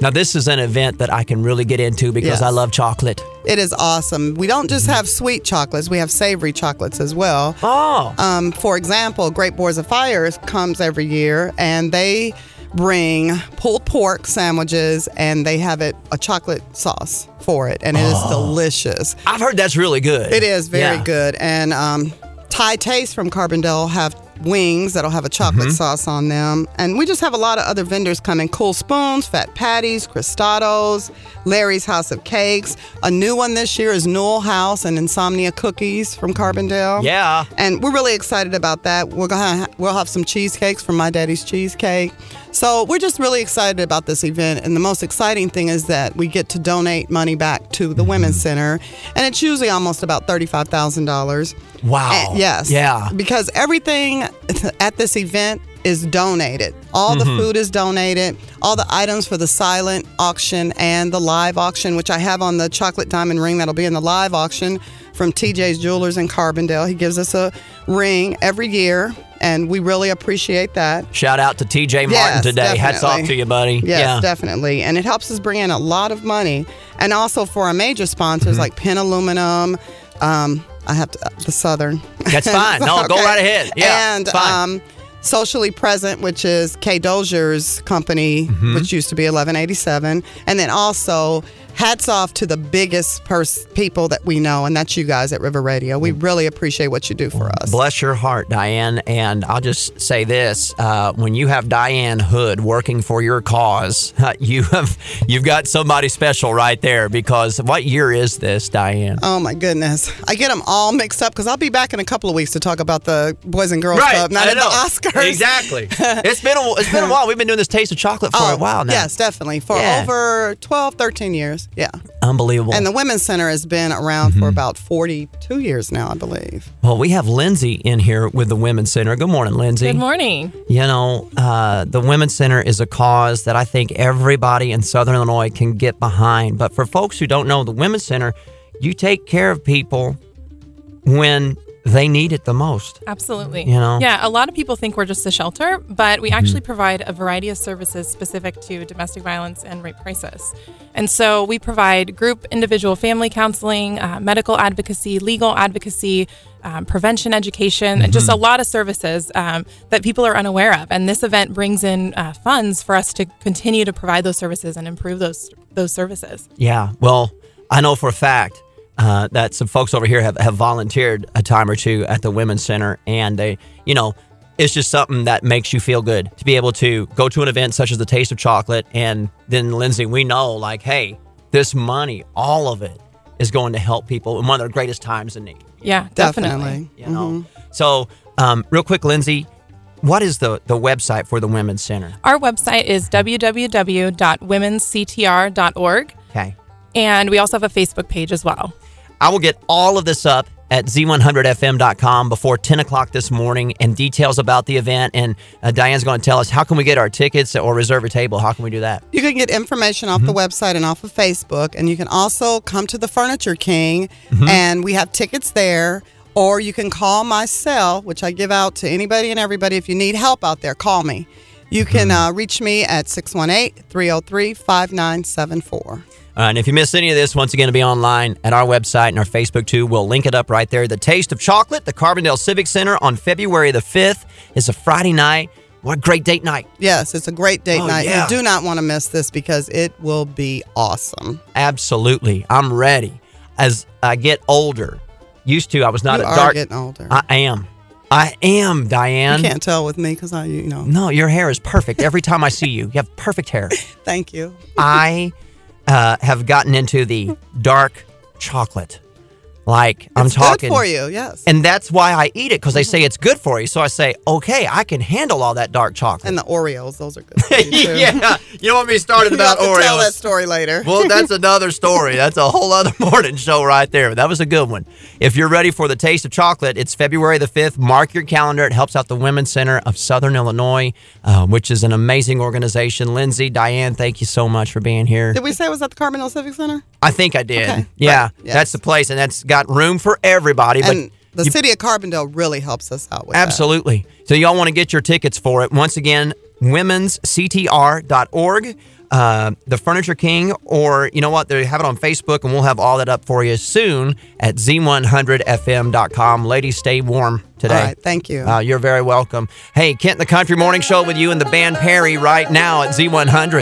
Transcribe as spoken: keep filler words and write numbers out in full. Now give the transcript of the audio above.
Now, this is an event that I can really get into because Yes. I love chocolate. It is awesome. We don't just have sweet chocolates. We have savory chocolates as well. Oh. Um, for example, Great Boards of Fire comes every year, and they bring pulled pork sandwiches, and they have it a chocolate sauce for it, and it is delicious. I've heard that's really good. It is very Yeah. good. And um, Thai Taste from Carbondale have wings that'll have a chocolate Mm-hmm. sauce on them. And we just have a lot of other vendors coming. Cool Spoons, Fat Patties, Cristados, Larry's House of Cakes. A new one this year is Newell House and Insomnia Cookies from Carbondale. Yeah. And we're really excited about that. We're gonna ha- we'll have some cheesecakes from My Daddy's Cheesecake. So we're just really excited about this event. And the most exciting thing is that we get to donate money back to the Women's Center. And it's usually almost about thirty-five thousand dollars. Wow. And- yes. Yeah. Because everything at this event is donated. All the food is donated. All the items for the silent auction and the live auction, which I have on the chocolate diamond ring that'll be in the live auction from T J's Jewelers in Carbondale. He gives us a ring every year, and we really appreciate that. Shout out to T J Martin Yes, today. Hats off definitely. to you, buddy. Yes, yeah. definitely. And it helps us bring in a lot of money. And also for our major sponsors like Penn Aluminum, um, I have to, uh, the Southern. That's fine. No, go Okay. right ahead. Yeah. And fine. um, Socially Present, which is Kay Dozier's company, Mm-hmm. which used to be eleven eighty-seven. And then also, hats off to the biggest pers- people that we know, and that's you guys at River Radio. We really appreciate what you do for us. Bless your heart, Diane. And I'll just say this: uh, when you have Diane Hood working for your cause, uh, you have you've got somebody special right there. Because what year is this, Diane? Oh my goodness. I get them all mixed up because I'll be back in a couple of weeks to talk about the Boys and Girls Club, not I at the know. Oscars. Exactly. It's been a, it's been a while. We've been doing this Taste of Chocolate for Oh, a while now. yes, definitely. For Yeah. over twelve, thirteen years. Yeah. Unbelievable. And the Women's Center has been around Mm-hmm. for about forty-two years now, I believe. well, we have Lindsay in here with the Women's Center. Good morning, Lindsay. Good morning. You know, uh, the Women's Center is a cause that I think everybody in Southern Illinois can get behind. But for folks who don't know, the Women's Center, you take care of people when they need it the most. Absolutely. You know? Yeah, a lot of people think we're just a shelter, but we actually provide a variety of services specific to domestic violence and rape crisis. And so we provide group, individual, family counseling, uh, medical advocacy, legal advocacy, um, prevention education, and just a lot of services um, that people are unaware of. And this event brings in uh, funds for us to continue to provide those services and improve those those services. Yeah. Well, I know for a fact uh, that some folks over here have, have volunteered a time or two at the Women's Center. And they, you know, it's just something that makes you feel good to be able to go to an event such as the Taste of Chocolate. And then, Lindsay, we know, like, hey, this money, all of it, is going to help people in one of their greatest times in need. Yeah, definitely. Definitely. You know? So, um, real quick, Lindsay, what is the, the website for the Women's Center? Our website is w w w dot women's c t r dot org. Okay. And we also have a Facebook page as well. I will get all of this up at z one hundred f m dot com before ten o'clock this morning, and details about the event. And uh, Diane's going to tell us, how can we get our tickets or reserve a table? How can we do that? You can get information off the website and off of Facebook, and you can also come to the Furniture King, and we have tickets there. Or you can call my cell, which I give out to anybody and everybody. If you need help out there, call me. You can uh, reach me at six one eight, three oh three, five nine seven four. Uh, and if you missed any of this, once again, it'll be online at our website and our Facebook, too. We'll link it up right there. The Taste of Chocolate, the Carbondale Civic Center on February the fifth. It's a Friday night. What a great date night. Yes, it's a great date Oh, night. yeah. You do not want to miss this because it will be awesome. Absolutely. I'm ready. As I get older, used to, I was not You a are dark. getting older. I am. I am, Diane. You can't tell with me because I, you know. No, your hair is perfect. Every time I see you, you have perfect hair. Thank you. I uh, have gotten into the dark chocolate. Like, I'm It's talking. good for you, yes. And that's why I eat it, because they say it's good for you. So I say, okay, I can handle all that dark chocolate. And the Oreos, those are good for you, too. yeah. You don't want me started You about have to Oreos. tell that story later. Well, that's another story. That's a whole other morning show right there. But that was a good one. If you're ready for the Taste of Chocolate, it's February the fifth. Mark your calendar. It helps out the Women's Center of Southern Illinois, uh, which is an amazing organization. Lindsay, Diane, thank you so much for being here. Did we say it was at the Carbondale Civic Center? I think I did. Okay. Yeah, Right. Yes. that's the place, and that's got room for everybody. But And the you- city of Carbondale really helps us out with absolutely. So y'all want to get your tickets for it. Once again, women's c t r dot org. uh, the Furniture King, or you know what? They have it on Facebook, and we'll have all that up for you soon at Z one hundred F M dot com. Ladies, stay warm today. All right, thank you. Uh, you're very welcome. Hey, Kent and the Country Morning Show with you and the band Perry right now at Z one hundred.